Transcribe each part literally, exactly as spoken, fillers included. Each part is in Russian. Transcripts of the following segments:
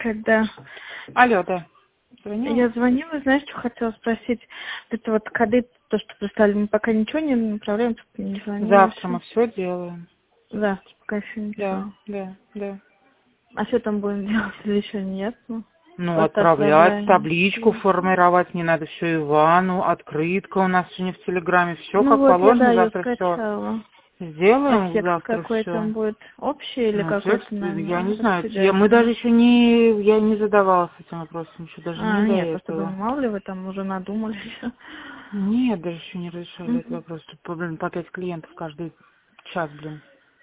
когда... Алло, да. Звонила? Я звонила, знаешь, что хотела спросить? Это вот коды, то, что прислали, мы пока ничего не направляем, не звонила. Завтра еще. мы все делаем. Завтра пока еще ничего. Да, да, да. А что там будем делать, или еще не ясно? Ну, Просто отправлять, отправляем. табличку формировать, не надо все Ивану, открытка у нас сегодня в Телеграме, все Ну как вот, я, положено, да, ее завтра все скачала. сделаем, А текст завтра какой там все. будет? Общий или Ну, какой-то, текст, я не наверное, знаю, я, мы распределительный? даже еще не, я не задавалась этим вопросом, еще даже А, не до нет, просто думаю, этого. мало ли вы там уже надумали все. Нет, даже еще не решали этот Мгм. вопрос, тут, блин, по пять клиентов каждый час, блин.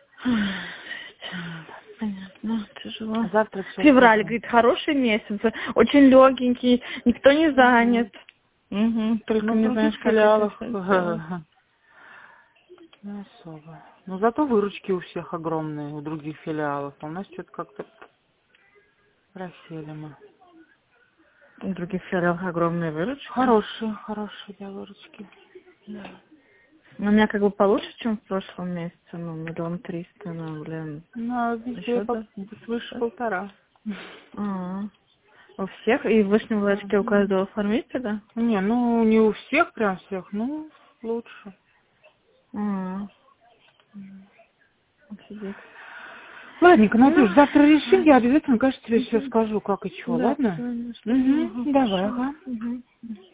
Понятно, тяжело. Завтра все Февраль, сделаем. говорит, хороший месяц, очень легенький, никто не занят. Угу. Только Ну, в не других знаешь, как это филиалах все сделать. не особо. Но зато выручки у всех огромные, у других филиалов. А у нас что-то как-то просели мы. У других филиалов огромные выручки. Хорошие, хорошие, да, выручки. Да. Но у меня как бы получше, чем в прошлом месяце, ну, миллион триста, ну, блин, Ну, а везде еще по- да. свыше Да? полтора. А, у всех? И в Вышнем Волочке у Мгм. каждого оформителя? Не, ну не у всех прям всех, ну лучше. А, офигеть. Ладненько, Ну, Надюш, завтра решим, я ладно. обязательно, конечно, тебе все Мгм. скажу, как и что, Да, ладно? правильно, скажу. Угу, Ага, давай, хорошо. ага. Угу.